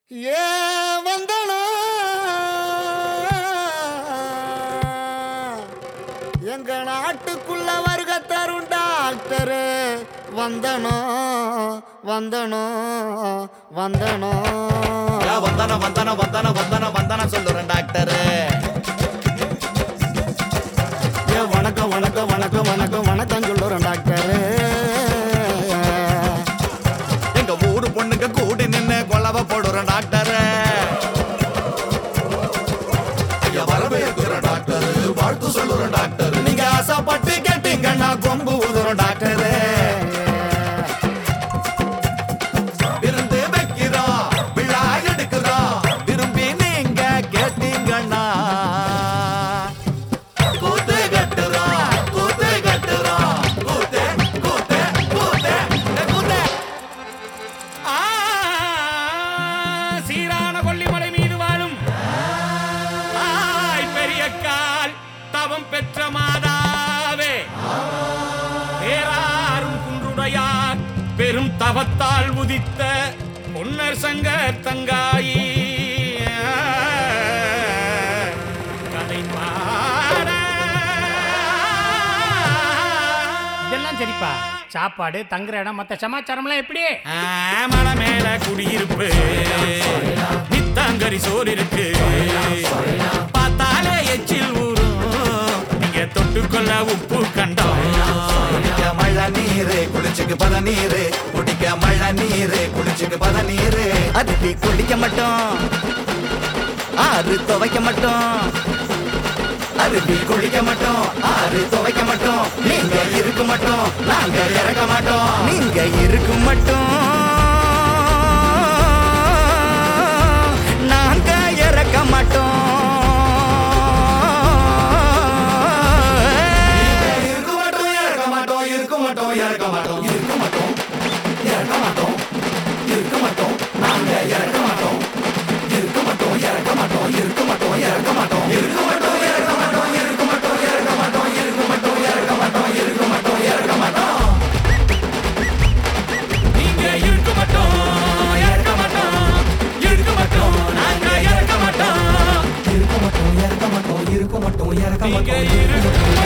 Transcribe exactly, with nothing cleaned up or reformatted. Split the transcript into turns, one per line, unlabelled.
ஏ வந்தனா எங்க நாட்டுக்குள்ள வருக தரும் டாக்டரு வந்தனோ வந்தனோ வந்தனோ
வந்தன வந்தன வந்தன வந்தன வந்தன சொல்லுறேன் டாக்டரு.
ஏ வணக்கம் வணக்கம் வணக்கம் வணக்கம் வணக்கம் சொல்லுறேன் டாக்டரு.
எங்க ஊரு பொண்ணுங்க கூடி நின்னு கொலவ போடுறேன் டாக்டரு. ஐயா வரவேற்கிறேன் டாக்டரு, வாழ்த்து சொல்லுறேன் டாக்டரு. நீங்க ஆசைப்பட்டு கேட்டீங்கன்னா கொம்பு ஊதுறோம் டாக்டரு. விருந்து வைக்கிறோம், விழா எடுக்கிறோம், விரும்பி நீங்க கேட்டீங்கன்னா கூத்து கட்டுறோம், கூத்து கட்டுறோம், கூத்து கூத்து கூத்து கூத்து.
ஆ, சீரான கொல்லிமலை மீது வாழும் ஆய் பெரிய கால் தவம் பெற்ற மாதாவே, பேராரும் குன்றுடையார் பெரும் தவத்தால் உதித்த பொன்னர் சங்க தங்காயி கதை பாட. இதெல்லாம் சரிப்பா. சாப்பாடு தங்குற இடம் மத்த சமாச்சாரம்லாம் எப்படி? மலை மேல குடியிருப்பு, நித்தாங்கரி சோறு இருக்கு, பார்த்தாலே எச்சில் ஊரும், நீங்க தொட்டுக்கொள்ள உப்பு கண்டோம்.
குடிக்க மழை நீரு, குளிச்சுக்கு பத நீரு, குடிக்க மழை நீரு, குளிச்சுக்கு பத நீரு.
அருவி குளிக்க மாட்டோம், ஆறு துவைக்க மாட்டோம்,
அருவி குளிக்க மாட்டோம், ஆறு துவைக்க மாட்டோம், நீங்க இருக்க மாட்டோம், நாங்க இறக்க மாட்டோம்.
நீங்க இருக்கு மட்டும் நாங்க இறக்க மாட்டோம்.
இருக்க மாட்டோம், இறக்க மாட்டோம், இருக்க மாட்டோம், இறக்க மாட்டோம், இருக்க மாட்டோம், இறக்க மாட்டோம், இருக்க மாட்டோம், நாங்க இறக்க மாட்டோம், இருக்க மாட்டோம், இறக்க மாட்டோம், இருக்க மாட்டோம், இறக்க மாட்டோம், இருக்க மாட்டோம், இறக்க மாட்டோம், இருக்க மாட்டோம், இறக்க மாட்டோம், இருக்க மாட்டோம், இறக்க மாட்டோம், இருக்க மாட்டோம், இறக்க மாட்டோம்.
நீங்க இருக்க மாட்டோம், இறக்க மாட்டோம், இருக்க மாட்டோம், நாங்க இறக்க மாட்டோம்.
இருக்க மாட்டோம், இறக்க மாட்டோம், இருக்க மாட்டோம், இறக்க
நீங்க
மாட்டோம்.
இருக்க